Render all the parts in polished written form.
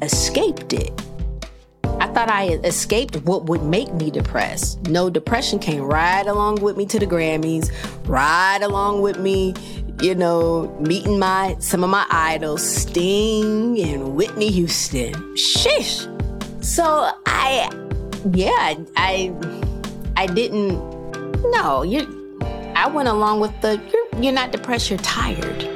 escaped it. I thought I had escaped what would make me depressed. No, depression came right along with me to the Grammys, right along with me, meeting some of my idols, Sting and Whitney Houston. Sheesh. So I went along with you're not depressed, you're tired.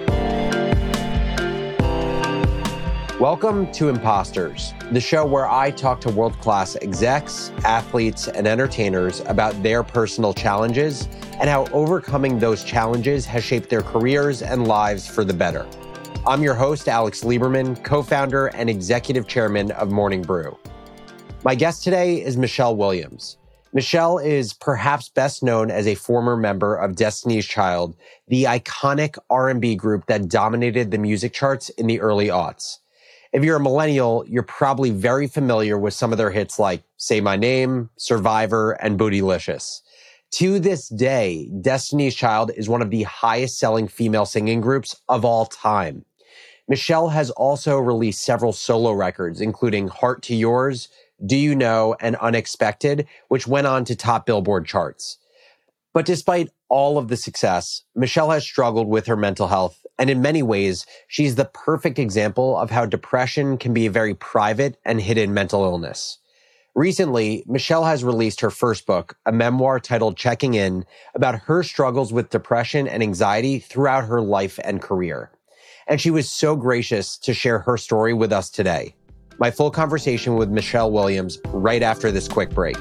Welcome to Imposters, the show where I talk to world-class execs, athletes, and entertainers about their personal challenges and how overcoming those challenges has shaped their careers and lives for the better. I'm your host, Alex Lieberman, co-founder and executive chairman of Morning Brew. My guest today is Michelle Williams. Michelle is perhaps best known as a former member of Destiny's Child, the iconic R&B group that dominated the music charts in the early aughts. If you're a millennial, you're probably very familiar with some of their hits like Say My Name, Survivor, and Bootylicious. To this day, Destiny's Child is one of the highest selling female singing groups of all time. Michelle has also released several solo records, including Heart to Yours, Do You Know, and Unexpected, which went on to top Billboard charts. But despite all of the success, Michelle has struggled with her mental health, and in many ways, she's the perfect example of how depression can be a very private and hidden mental illness. Recently, Michelle has released her first book, a memoir titled Checking In, about her struggles with depression and anxiety throughout her life and career. And she was so gracious to share her story with us today. My full conversation with Michelle Williams right after this quick break.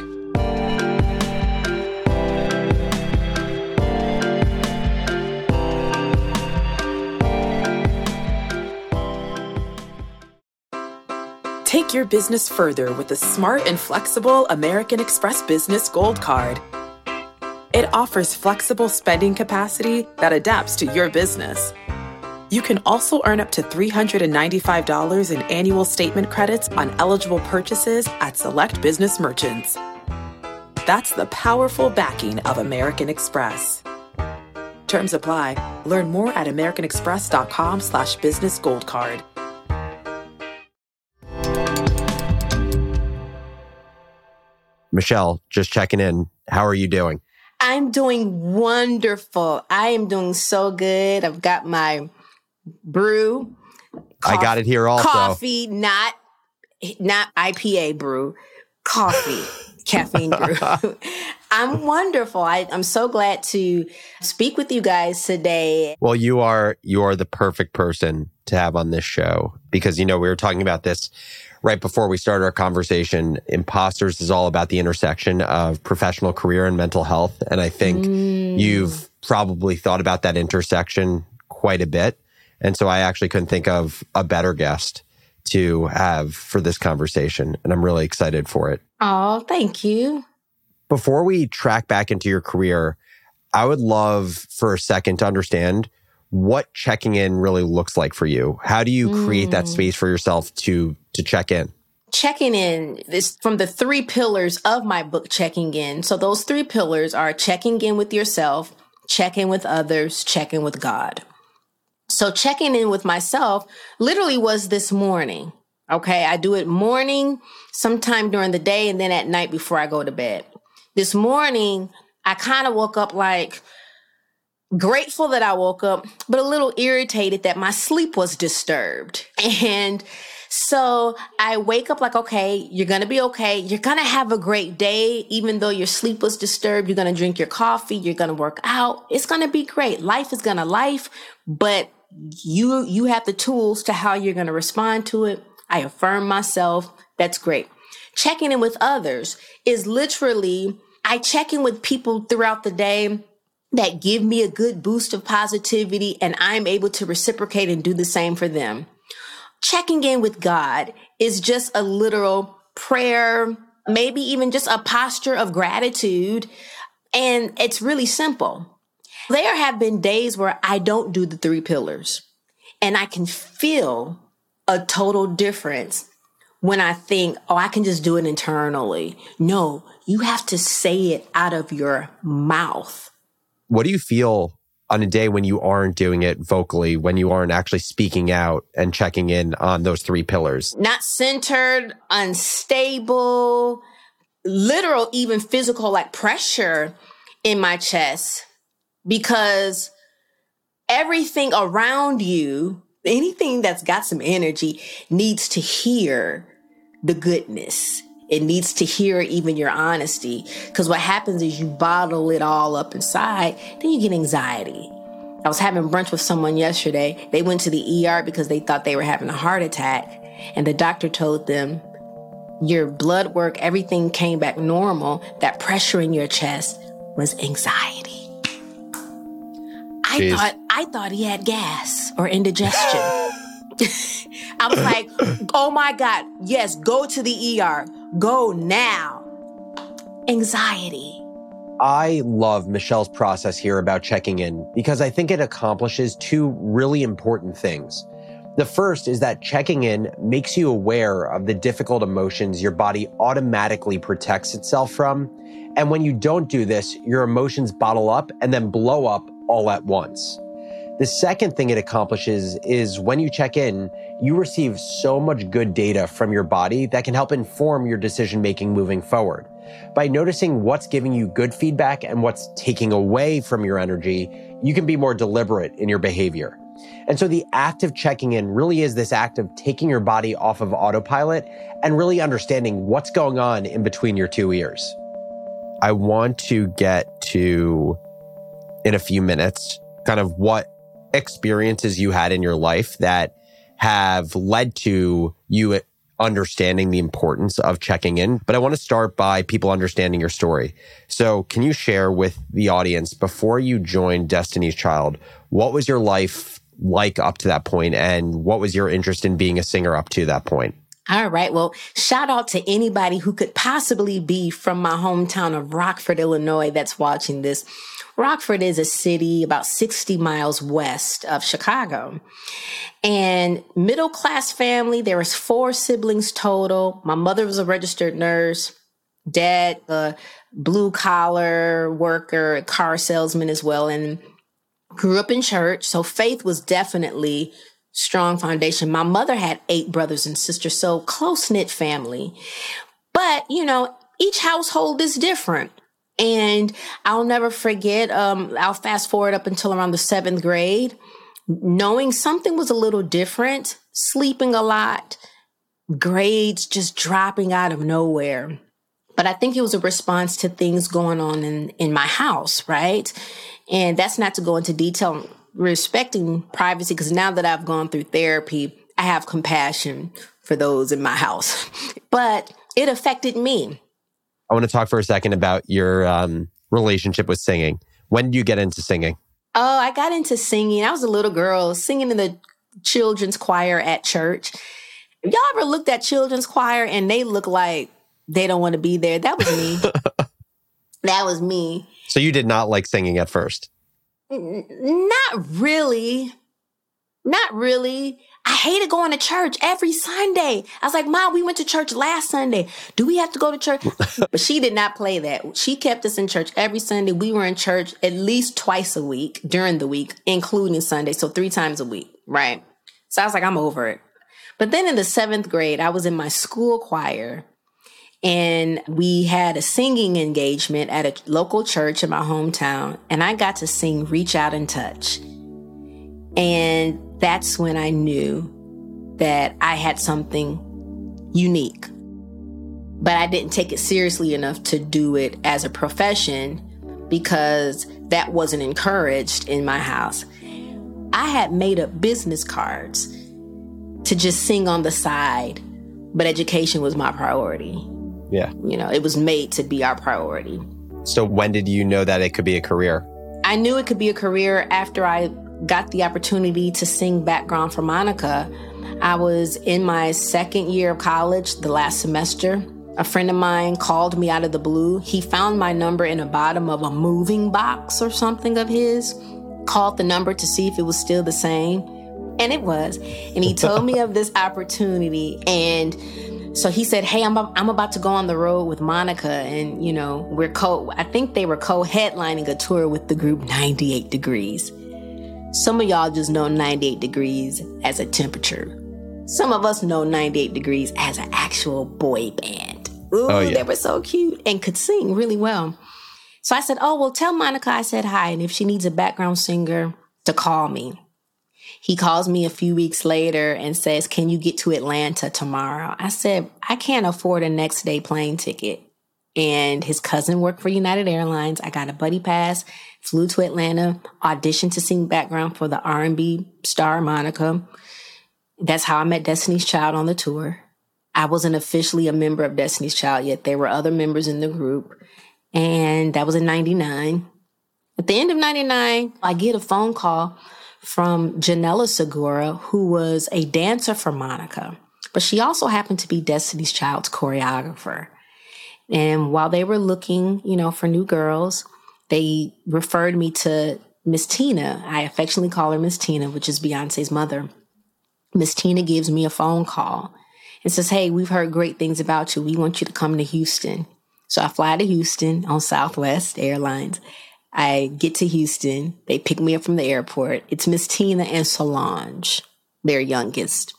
Take your business further with the smart and flexible American Express Business Gold Card. It offers flexible spending capacity that adapts to your business. You can also earn up to $395 in annual statement credits on eligible purchases at select business merchants. That's the powerful backing of American Express. Terms apply. Learn more at americanexpress.com/business gold card. Michelle, just checking in. How are you doing? I'm doing wonderful. I am doing so good. I've got my brew. I got it here also. Coffee, not IPA brew. Coffee, caffeine brew. I'm wonderful. I'm so glad to speak with you guys today. Well, you are the perfect person to have on this show because, we were talking about this right before we started our conversation. Imposters is all about the intersection of professional career and mental health. And I think you've probably thought about that intersection quite a bit. And so I actually couldn't think of a better guest to have for this conversation. And I'm really excited for it. Oh, thank you. Before we track back into your career, I would love for a second to understand what checking in really looks like for you. How do you create that space for yourself to check in? Checking in is from the 3 pillars of my book, Checking In. So those 3 pillars are checking in with yourself, checking with others, checking with God. So checking in with myself literally was this morning. Okay, I do it morning, sometime during the day, and then at night before I go to bed. This morning, I kind of woke up grateful that I woke up, but a little irritated that my sleep was disturbed. And so I wake up okay, you're going to be okay. You're going to have a great day. Even though your sleep was disturbed, you're going to drink your coffee. You're going to work out. It's going to be great. Life is going to life, but you have the tools to how you're going to respond to it. I affirm myself. That's great. Checking in with others is literally, I check in with people throughout the day that give me a good boost of positivity, and I'm able to reciprocate and do the same for them. Checking in with God is just a literal prayer, maybe even just a posture of gratitude. And it's really simple. There have been days where I don't do the 3 pillars, and I can feel a total difference when I think, I can just do it internally. No, you have to say it out of your mouth. What do you feel on a day when you aren't doing it vocally, when you aren't actually speaking out and checking in on those 3 pillars? Not centered, unstable, literal, even physical, like pressure in my chest, because everything around you, anything that's got some energy, needs to hear the goodness. It needs to hear even your honesty. Because what happens is you bottle it all up inside, then you get anxiety. I was having brunch with someone yesterday. They went to the ER because they thought they were having a heart attack. And the doctor told them, your blood work, everything came back normal. That pressure in your chest was anxiety. I thought he had gas or indigestion. I was like, oh my God, yes, go to the ER. Go now. Anxiety. I love Michelle's process here about checking in because I think it accomplishes 2 really important things. The first is that checking in makes you aware of the difficult emotions your body automatically protects itself from. And when you don't do this, your emotions bottle up and then blow up all at once. The second thing it accomplishes is when you check in, you receive so much good data from your body that can help inform your decision-making moving forward. By noticing what's giving you good feedback and what's taking away from your energy, you can be more deliberate in your behavior. And so the act of checking in really is this act of taking your body off of autopilot and really understanding what's going on in between your 2 ears. I want to get to, in a few minutes, kind of what experiences you had in your life that have led to you understanding the importance of checking in. But I want to start by people understanding your story. So can you share with the audience, before you joined Destiny's Child, what was your life like up to that point? And what was your interest in being a singer up to that point? All right. Well, shout out to anybody who could possibly be from my hometown of Rockford, Illinois, that's watching this. Rockford is a city about 60 miles west of Chicago. And middle-class family, there was 4 siblings total. My mother was a registered nurse. Dad, a blue-collar worker, car salesman as well, and grew up in church. So faith was definitely strong foundation. My mother had 8 brothers and sisters, so close-knit family. But, you know, each household is different. And I'll never forget, I'll fast forward up until around the 7th grade, knowing something was a little different, sleeping a lot, grades just dropping out of nowhere. But I think it was a response to things going on in my house, right? And that's not to go into detail, respecting privacy, because now that I've gone through therapy, I have compassion for those in my house. But it affected me. I want to talk for a second about your relationship with singing. When did you get into singing? Oh, I got into singing. I was a little girl singing in the children's choir at church. Y'all ever looked at children's choir and they look like they don't want to be there? That was me. That was me. So you did not like singing at first? Not really. Not really. I hated going to church every Sunday. I was like, Mom, we went to church last Sunday. Do we have to go to church? But she did not play that. She kept us in church every Sunday. We were in church at least twice a week during the week, including Sunday. So 3 times a week, right? So I was like, I'm over it. But then in the 7th grade, I was in my school choir. And we had a singing engagement at a local church in my hometown. And I got to sing Reach Out and Touch. And that's when I knew that I had something unique. But I didn't take it seriously enough to do it as a profession because that wasn't encouraged in my house. I had made up business cards to just sing on the side, but education was my priority. Yeah. You know, it was made to be our priority. So when did you know that it could be a career? I knew it could be a career after I got the opportunity to sing background for Monica. I was in my 2nd year of college, the last semester. A friend of mine called me out of the blue. He found my number in the bottom of a moving box or something of his, called the number to see if it was still the same. And it was. And he told me of this opportunity. And So he said, hey, I'm about to go on the road with Monica. And, you know, I think they were co-headlining a tour with the group 98 Degrees. Some of y'all just know 98 Degrees as a temperature. Some of us know 98 Degrees as an actual boy band. Ooh, oh, yeah. They were so cute and could sing really well. So I said, oh, well, tell Monica I said hi. And if she needs a background singer, to call me. He calls me a few weeks later and says, can you get to Atlanta tomorrow? I said, I can't afford a next day plane ticket. And his cousin worked for United Airlines. I got a buddy pass, flew to Atlanta, auditioned to sing background for the R&B star Monica. That's how I met Destiny's Child on the tour. I wasn't officially a member of Destiny's Child yet. There were other members in the group. And that was in 99. At the end of 99, I get a phone call from Janella Segura, who was a dancer for Monica. But she also happened to be Destiny's Child's choreographer. And while they were looking, you know, for new girls, they referred me to Miss Tina. I affectionately call her Miss Tina, which is Beyonce's mother. Miss Tina gives me a phone call and says, hey, we've heard great things about you. We want you to come to Houston. So I fly to Houston on Southwest Airlines. I get to Houston. They pick me up from the airport. It's Miss Tina and Solange, their youngest.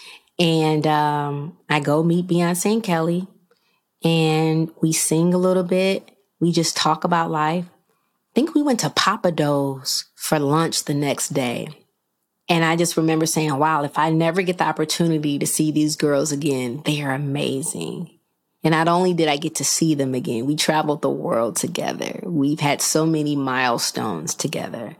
And I go meet Beyonce and Kelly. And we sing a little bit. We just talk about life. I think we went to Papa Do's for lunch the next day. And I just remember saying, wow, if I never get the opportunity to see these girls again, they are amazing. And not only did I get to see them again, we traveled the world together. We've had so many milestones together.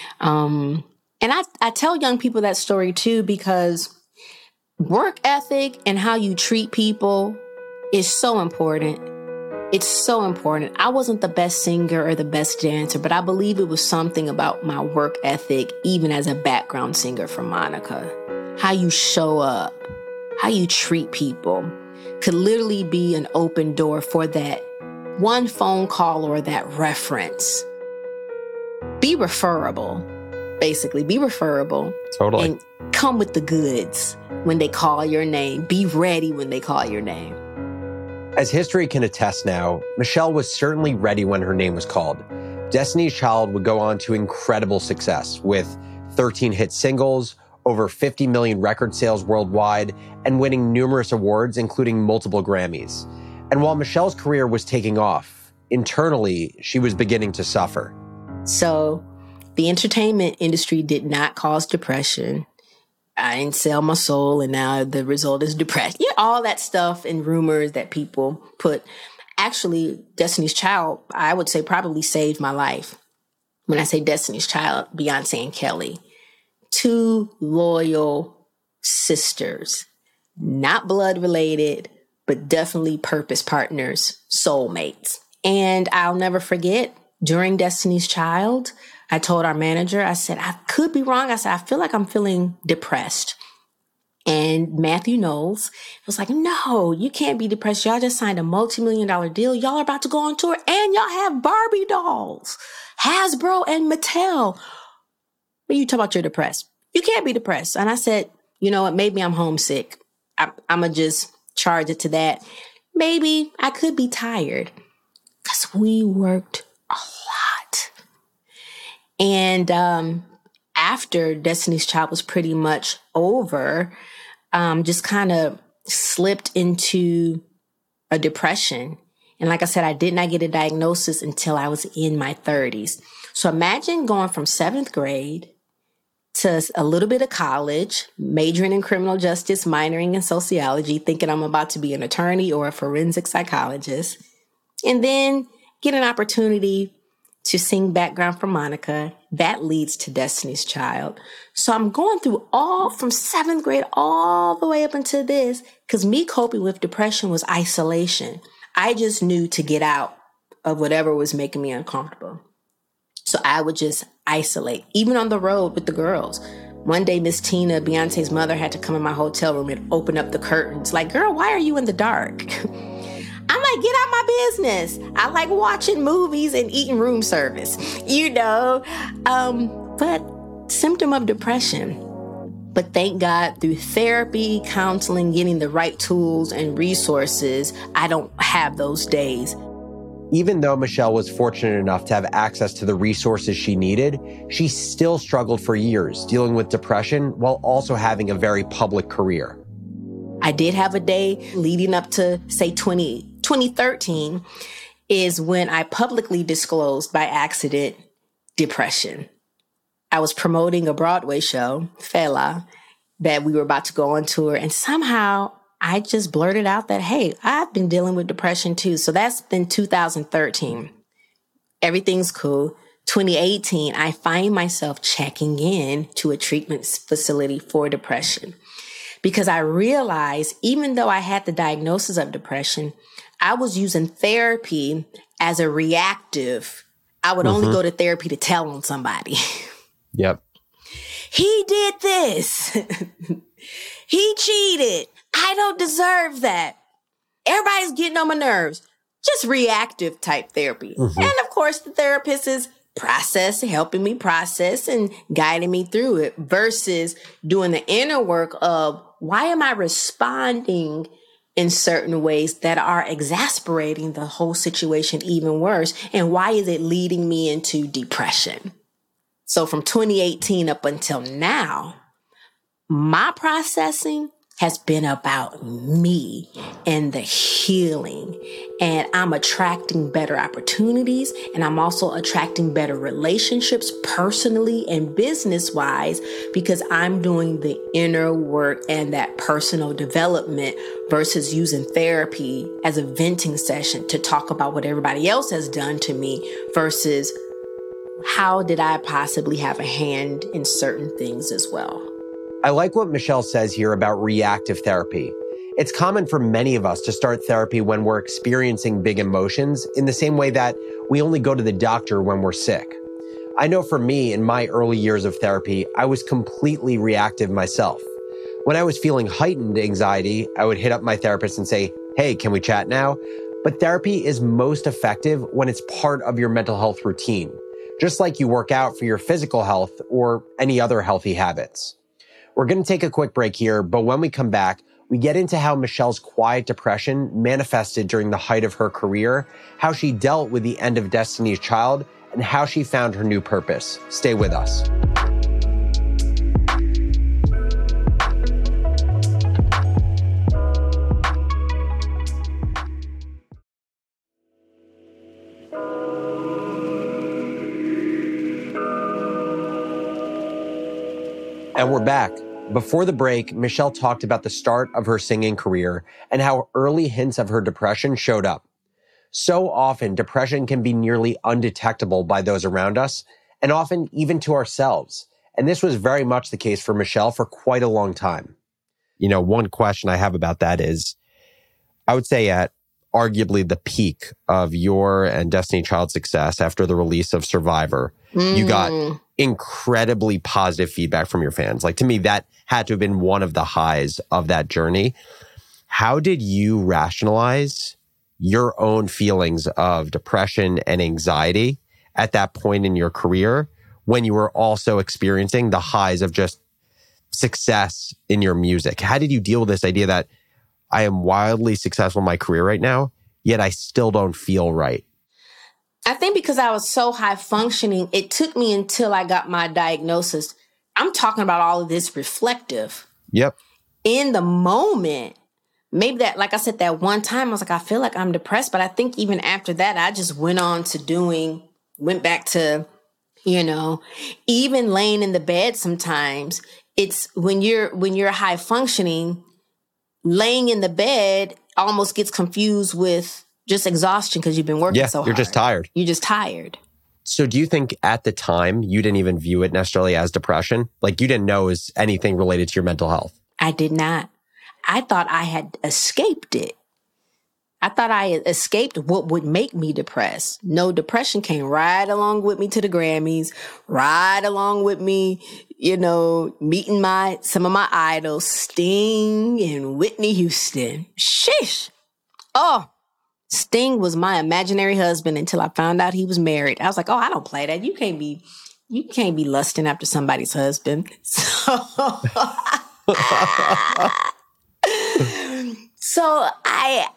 And I tell young people that story too, because work ethic and how you treat people is so important. It's so important. I wasn't the best singer or the best dancer, but I believe it was something about my work ethic, even as a background singer for Monica. How you show up, how you treat people could literally be an open door for that one phone call or that reference. Be referable, basically. Be referable. Totally. And come with the goods when they call your name. Be ready when they call your name. As history can attest now, Michelle was certainly ready when her name was called. Destiny's Child would go on to incredible success with 13 hit singles, over 50 million record sales worldwide, and winning numerous awards, including multiple Grammys. And while Michelle's career was taking off, internally, she was beginning to suffer. So the entertainment industry did not cause depression. I didn't sell my soul, and now the result is depression. Yeah, all that stuff and rumors that people put. Actually, Destiny's Child, I would say, probably saved my life. When I say Destiny's Child, Beyonce and Kelly. Two loyal sisters, not blood related, but definitely purpose partners, soulmates. And I'll never forget, during Destiny's Child, I told our manager, I said, I could be wrong. I said, I feel like I'm feeling depressed. And Matthew Knowles was like, no, you can't be depressed. Y'all just signed a multi-million-dollar deal. Y'all are about to go on tour and y'all have Barbie dolls, Hasbro and Mattel. But you talk about you're depressed. You can't be depressed. And I said, you know what? Maybe I'm homesick. I'm going to just charge it to that. Maybe I could be tired because we worked a lot. And after Destiny's Child was pretty much over, just kind of slipped into a depression. And like I said, I did not get a diagnosis until I was in my 30s. So imagine going from 7th grade to a little bit of college, majoring in criminal justice, minoring in sociology, thinking I'm about to be an attorney or a forensic psychologist, and then get an opportunity to sing background for Monica. That leads to Destiny's Child. So I'm going through all from 7th grade all the way up until this, because me coping with depression was isolation. I just knew to get out of whatever was making me uncomfortable. So I would just isolate, even on the road with the girls. One day, Miss Tina, Beyonce's mother, had to come in my hotel room and open up the curtains. Like, girl, why are you in the dark? I'm like, get out my business. I like watching movies and eating room service, you know. But symptom of depression. But thank God through therapy, counseling, getting the right tools and resources, I don't have those days. Even though Michelle was fortunate enough to have access to the resources she needed, she still struggled for years dealing with depression while also having a very public career. I did have a day leading up to, say, 2013 is when I publicly disclosed by accident depression. I was promoting a Broadway show, Fela, that we were about to go on tour. And somehow I just blurted out that, hey, I've been dealing with depression too. So that's been 2013. Everything's cool. 2018, I find myself checking in to a treatment facility for depression because I realized even though I had the diagnosis of depression, I was using therapy as a reactive. I would only go to therapy to tell on somebody. Yep. He did this. He cheated. I don't deserve that. Everybody's getting on my nerves. Just reactive type therapy. And of course, the therapist is helping me process and guiding me through it versus doing the inner work of why am I responding in certain ways that are exasperating the whole situation even worse? And why is it leading me into depression? So from 2018 up until now, my processing has been about me and the healing. And I'm attracting better opportunities. And I'm also attracting better relationships personally and business-wise because I'm doing the inner work and that personal development versus using therapy as a venting session to talk about what everybody else has done to me versus how did I possibly have a hand in certain things as well? I like what Michelle says here about reactive therapy. It's common for many of us to start therapy when we're experiencing big emotions in the same way that we only go to the doctor when we're sick. I know for me, in my early years of therapy, I was completely reactive myself. When I was feeling heightened anxiety, I would hit up my therapist and say, hey, can we chat now? But therapy is most effective when it's part of your mental health routine, just like you work out for your physical health or any other healthy habits. We're going to take a quick break here, but when we come back, we get into how Michelle's quiet depression manifested during the height of her career, how she dealt with the end of Destiny's Child, and how she found her new purpose. Stay with us. And we're back. Before the break, Michelle talked about the start of her singing career and how early hints of her depression showed up. So often, depression can be nearly undetectable by those around us, and often even to ourselves. And this was very much the case for Michelle for quite a long time. You know, one question I have about that is, I would say at arguably the peak of your and Destiny Child's success after the release of Survivor, you got incredibly positive feedback from your fans. Like, to me, that had to have been one of the highs of that journey. How did you rationalize your own feelings of depression and anxiety at that point in your career when you were also experiencing the highs of just success in your music? How did you deal with this idea that I am wildly successful in my career right now, yet I still don't feel right? I think because I was so high functioning, it took me until I got my diagnosis. I'm talking about all of this reflective. Yep. In the moment, maybe that, like I said, that one time I was like, I feel like I'm depressed. But I think even after that, I just went back to, even laying in the bed sometimes. It's when you're high functioning, laying in the bed almost gets confused with just exhaustion because you've been working so hard. You're just tired. You're just tired. So do you think at the time you didn't even view it necessarily as depression? Like, you didn't know it was anything related to your mental health? I did not. I thought I had escaped it. I thought I had escaped what would make me depressed. No, depression came right along with me to the Grammys, right along with me, meeting some of my idols, Sting and Whitney Houston. Sheesh. Oh, Sting was my imaginary husband until I found out he was married. I was like, oh, I don't play that. You can't be You can't be lusting after somebody's husband. So, so I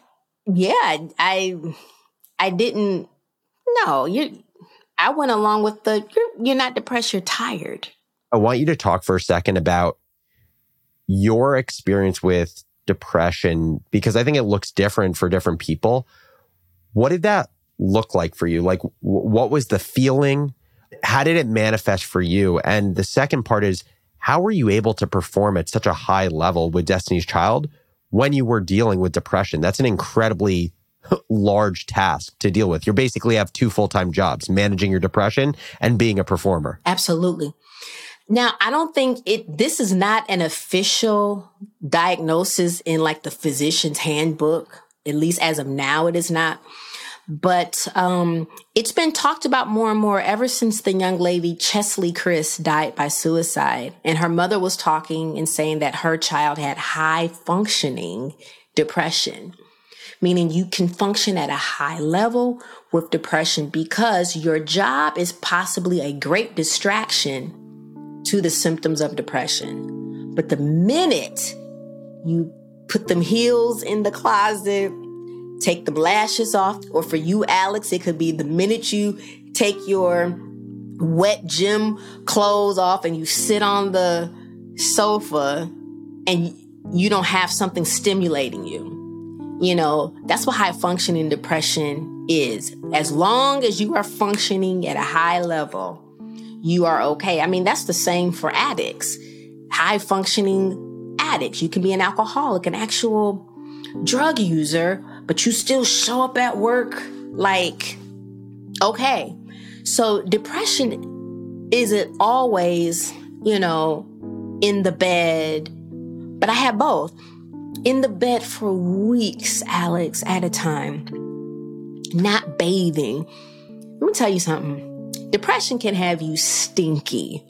didn't, no, I went along with you're not depressed, you're tired. I want you to talk for a second about your experience with depression, because I think it looks different for different people. What did that look like for you? Like, what was the feeling? How did it manifest for you? And the second part is, how were you able to perform at such a high level with Destiny's Child when you were dealing with depression? That's an incredibly large task to deal with. You basically have 2 full-time jobs, managing your depression and being a performer. Absolutely. Now, I don't think this is not an official diagnosis in like the physician's handbook. At least as of now, it is not. But it's been talked about more and more ever since the young lady Cheslie Kryst died by suicide. And her mother was talking and saying that her child had high functioning depression, meaning you can function at a high level with depression because your job is possibly a great distraction to the symptoms of depression. But the minute you put them heels in the closet, take the lashes off, or for you, Alex, it could be the minute you take your wet gym clothes off and you sit on the sofa and you don't have something stimulating you. You know, that's what high functioning depression is. As long as you are functioning at a high level, you are okay. I mean, that's the same for addicts. High functioning addicts. You can be an alcoholic, an actual drug user, but you still show up at work like, okay. So depression isn't always, in the bed, but I had both. In the bed for weeks, Alex, at a time, not bathing. Let me tell you something. Depression can have you stinky.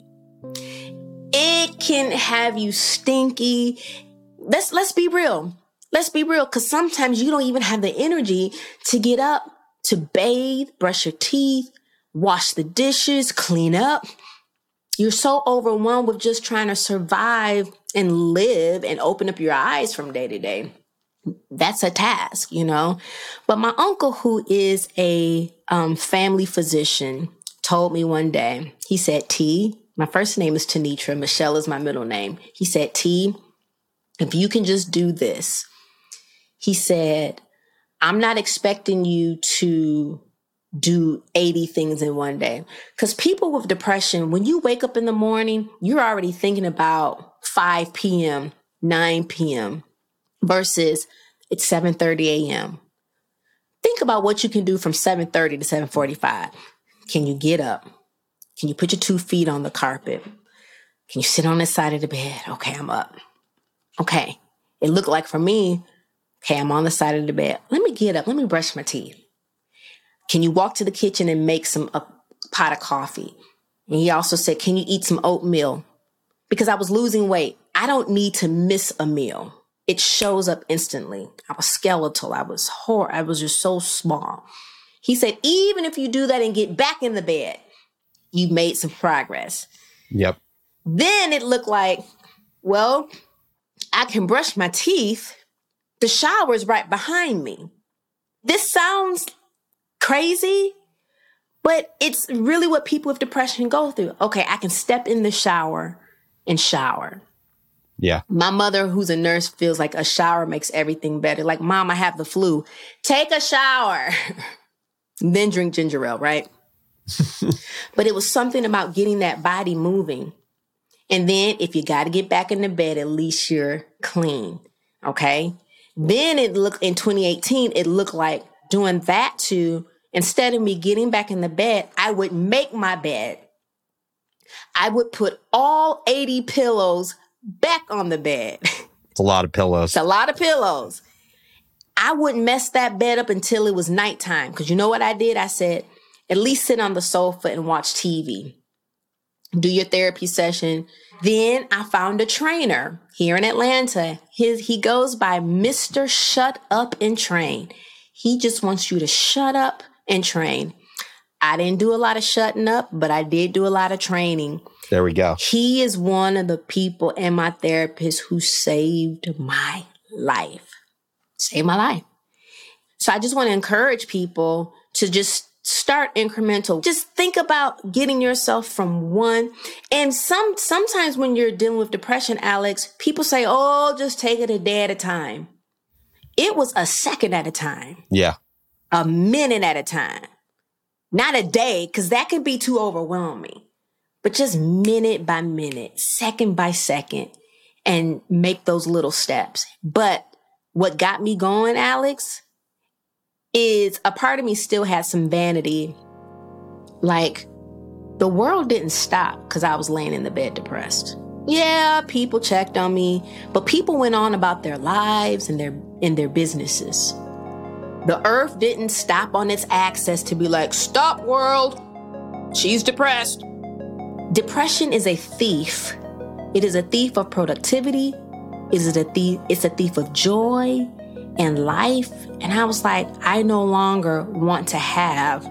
It can have you stinky. Let's be real. Let's be real, because sometimes you don't even have the energy to get up, to bathe, brush your teeth, wash the dishes, clean up. You're so overwhelmed with just trying to survive and live and open up your eyes from day to day. That's a task, But my uncle, who is a family physician, told me one day, he said, T, my first name is Tanitra, Michelle is my middle name. He said, T, if you can just do this. He said, I'm not expecting you to do 80 things in one day. Because people with depression, when you wake up in the morning, you're already thinking about 5 p.m., 9 p.m. versus it's 7:30 a.m. Think about what you can do from 7:30 to 7:45. Can you get up? Can you put your 2 feet on the carpet? Can you sit on the side of the bed? Okay, I'm up. Okay. It looked like for me, okay, I'm on the side of the bed. Let me get up. Let me brush my teeth. Can you walk to the kitchen and make a pot of coffee? And he also said, can you eat some oatmeal? Because I was losing weight. I don't need to miss a meal. It shows up instantly. I was skeletal. I was just so small. He said, even if you do that and get back in the bed, you made some progress. Yep. Then it looked like, well, I can brush my teeth. The shower is right behind me. This sounds crazy, but it's really what people with depression go through. Okay, I can step in the shower and shower. Yeah. My mother, who's a nurse, feels like a shower makes everything better. Like, Mom, I have the flu. Take a shower. Then drink ginger ale, right? But it was something about getting that body moving. And then if you got to get back in the bed, at least you're clean. Okay. Then in 2018, it looked like doing that too. Instead of me getting back in the bed, I would make my bed. I would put all 80 pillows back on the bed. It's a lot of pillows. It's a lot of pillows. I wouldn't mess that bed up until it was nighttime. Because you know what I did? I said, at least sit on the sofa and watch TV. Do your therapy session. Then I found a trainer here in Atlanta. He goes by Mr. Shut Up and Train. He just wants you to shut up and train. I didn't do a lot of shutting up, but I did do a lot of training. There we go. He is one of the people and my therapist who saved my life. Saved my life. So I just want to encourage people to just start incremental. Just think about getting yourself from one. And sometimes when you're dealing with depression, Alex, people say, oh, just take it a day at a time. It was a second at a time. Yeah. A minute at a time. Not a day, because that can be too overwhelming. But just minute by minute, second by second, and make those little steps. But what got me going, Alex, is a part of me still had some vanity. Like, the world didn't stop because I was laying in the bed depressed. Yeah, people checked on me, but people went on about their lives and their businesses. The earth didn't stop on its axis to be like, stop world, she's depressed. Depression is a thief. It is a thief of productivity. It's a thief of joy and life. And I was like, I no longer want to have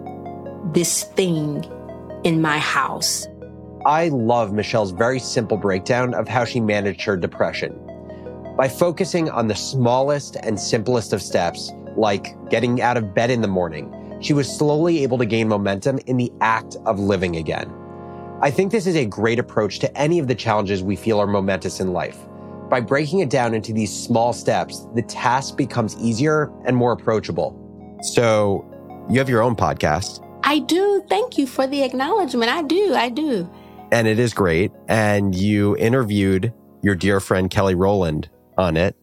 this thing in my house. I love Michelle's very simple breakdown of how she managed her depression. By focusing on the smallest and simplest of steps, like getting out of bed in the morning, she was slowly able to gain momentum in the act of living again. I think this is a great approach to any of the challenges we feel are momentous in life. By breaking it down into these small steps, the task becomes easier and more approachable. So, you have your own podcast. I do. Thank you for the acknowledgement. I do. And it is great. And you interviewed your dear friend Kelly Rowland on it.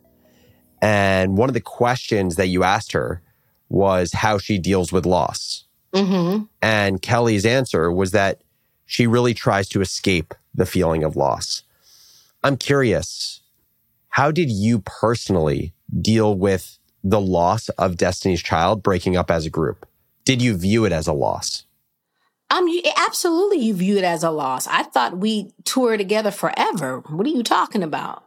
And one of the questions that you asked her was how she deals with loss. Mm-hmm. And Kelly's answer was that she really tries to escape the feeling of loss. I'm curious, how did you personally deal with the loss of Destiny's Child breaking up as a group? Did you view it as a loss? Absolutely, you view it as a loss. I thought we toured together forever. What are you talking about?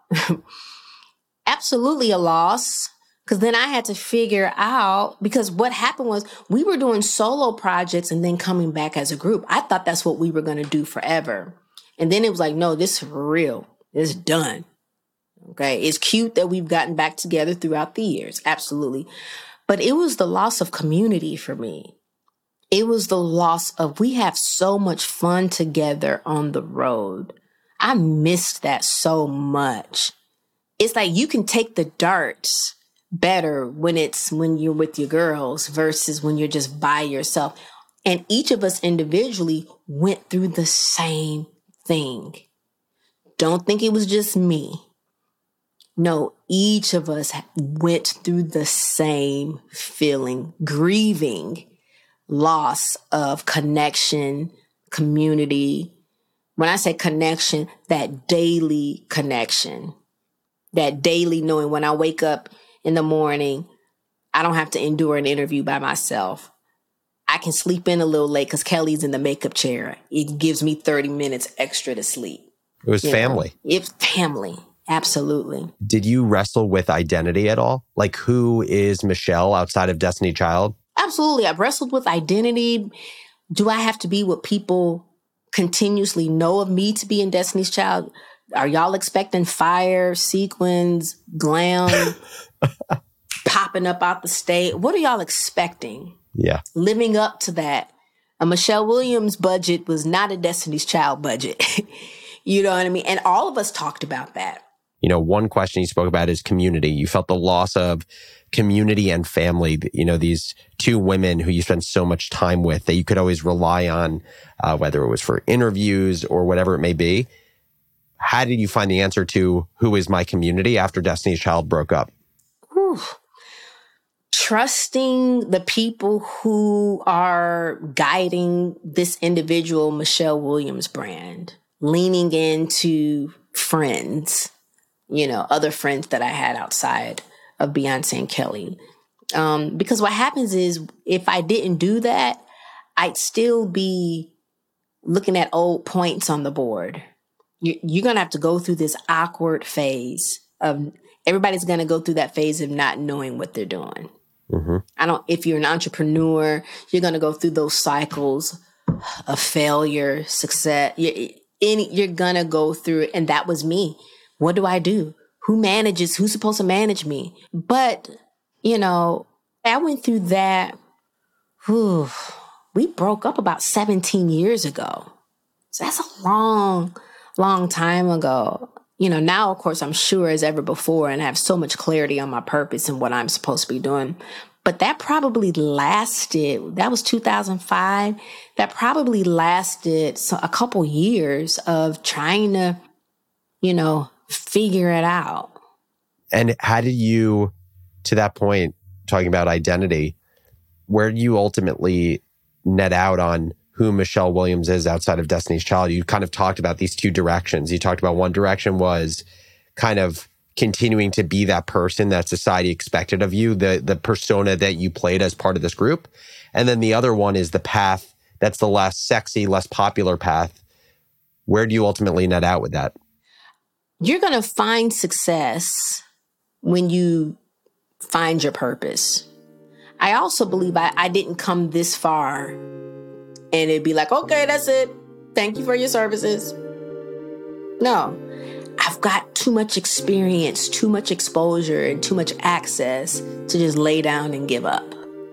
Absolutely a loss. Because then I had to figure out, because what happened was we were doing solo projects and then coming back as a group. I thought that's what we were going to do forever. And then it was like, no, this is real. It's done. Okay. It's cute that we've gotten back together throughout the years. Absolutely. But it was the loss of community for me. It was the loss of, we have so much fun together on the road. I missed that so much. It's like you can take the darts better when you're with your girls versus when you're just by yourself. And each of us individually went through the same thing. Don't think it was just me. No, each of us went through the same feeling, grieving loss of connection, community. When I say connection, that daily connection, that daily knowing when I wake up in the morning, I don't have to endure an interview by myself. I can sleep in a little late because Kelly's in the makeup chair. It gives me 30 minutes extra to sleep. It was family. It's family. Absolutely. Did you wrestle with identity at all? Like, who is Michelle outside of Destiny Child? Absolutely. I've wrestled with identity. Do I have to be what people continuously know of me to be in Destiny's Child? Are y'all expecting fire, sequins, glam, popping up out the stage? What are y'all expecting? Yeah. Living up to that. A Michelle Williams budget was not a Destiny's Child budget. You know what I mean? And all of us talked about that. You know, one question you spoke about is community. You felt the loss of community and family. You know, these two women who you spent so much time with that you could always rely on, whether it was for interviews or whatever it may be. How did you find the answer to who is my community after Destiny's Child broke up? Whew. Trusting the people who are guiding this individual Michelle Williams brand, leaning into friends, you know, other friends that I had outside of Beyonce and Kelly. Because what happens is if I didn't do that, I'd still be looking at old points on the board. You're going to have to go through this awkward phase of everybody's going to go through that phase of not knowing what they're doing. If you're an entrepreneur, you're going to go through those cycles of failure, success. You're going to go through it. And that was me. What do I do? Who's supposed to manage me? But, I went through that. We broke up about 17 years ago. So that's a long, long time ago. Now, of course, I'm sure as ever before and I have so much clarity on my purpose and what I'm supposed to be doing. But that probably lasted, that was 2005. That probably lasted a couple years of trying to, figure it out. And how did you, to that point, talking about identity, where do you ultimately net out on who Michelle Williams is outside of Destiny's Child? You kind of talked about these two directions. You talked about one direction was kind of continuing to be that person that society expected of you, the persona that you played as part of this group. And then the other one is the path that's the less sexy, less popular path. Where do you ultimately net out with that? You're going to find success when you find your purpose. I also believe I didn't come this far and it'd be like, okay, that's it. Thank you for your services. No, I've got too much experience, too much exposure, and too much access to just lay down and give up.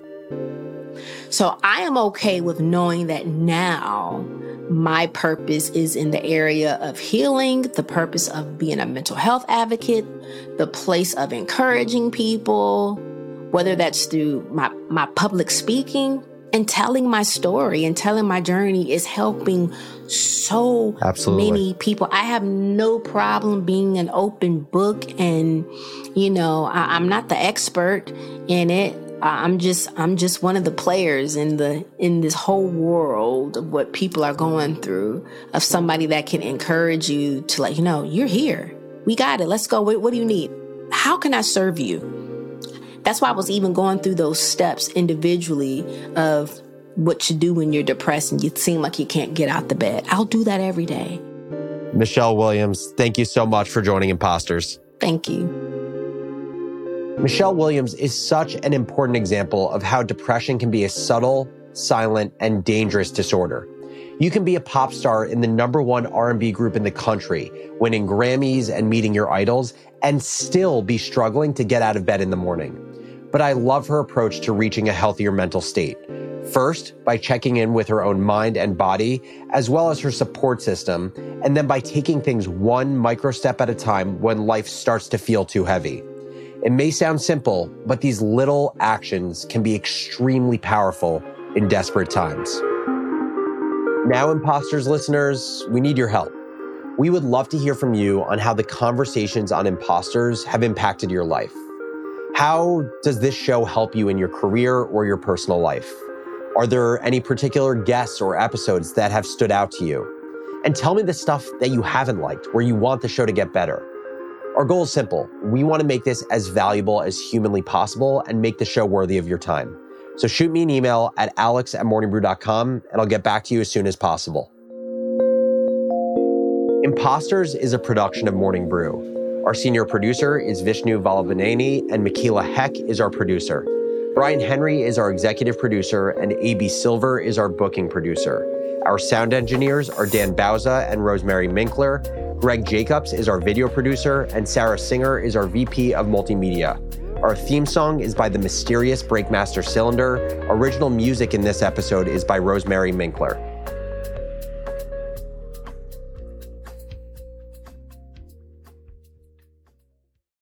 So I am okay with knowing that now my purpose is in the area of healing, the purpose of being a mental health advocate, the place of encouraging people, whether that's through my public speaking and telling my story and telling my journey is helping so many people. I have no problem being an open book and, I'm not the expert in it. I'm just one of the players in this whole world of what people are going through, of somebody that can encourage you to let you know, you're here. We got it. Let's go. What do you need? How can I serve you? That's why I was even going through those steps individually of what to do when you're depressed and you seem like you can't get out the bed. I'll do that every day. Michelle Williams, thank you so much for joining Imposters. Thank you. Michelle Williams is such an important example of how depression can be a subtle, silent, and dangerous disorder. You can be a pop star in the #1 R&B group in the country, winning Grammys and meeting your idols, and still be struggling to get out of bed in the morning. But I love her approach to reaching a healthier mental state. First, by checking in with her own mind and body, as well as her support system, and then by taking things one micro step at a time when life starts to feel too heavy. It may sound simple, but these little actions can be extremely powerful in desperate times. Now, Imposters listeners, we need your help. We would love to hear from you on how the conversations on Imposters have impacted your life. How does this show help you in your career or your personal life? Are there any particular guests or episodes that have stood out to you? And tell me the stuff that you haven't liked, where you want the show to get better. Our goal is simple. We want to make this as valuable as humanly possible and make the show worthy of your time. So shoot me an email at alex@morningbrew.com and I'll get back to you as soon as possible. Imposters is a production of Morning Brew. Our senior producer is Vishnu Valavaneni, and Makila Heck is our producer. Brian Henry is our executive producer, and A.B. Silver is our booking producer. Our sound engineers are Dan Bauza and Rosemary Minkler. Greg Jacobs is our video producer, and Sarah Singer is our VP of Multimedia. Our theme song is by the mysterious Breakmaster Cylinder. Original music in this episode is by Rosemary Minkler.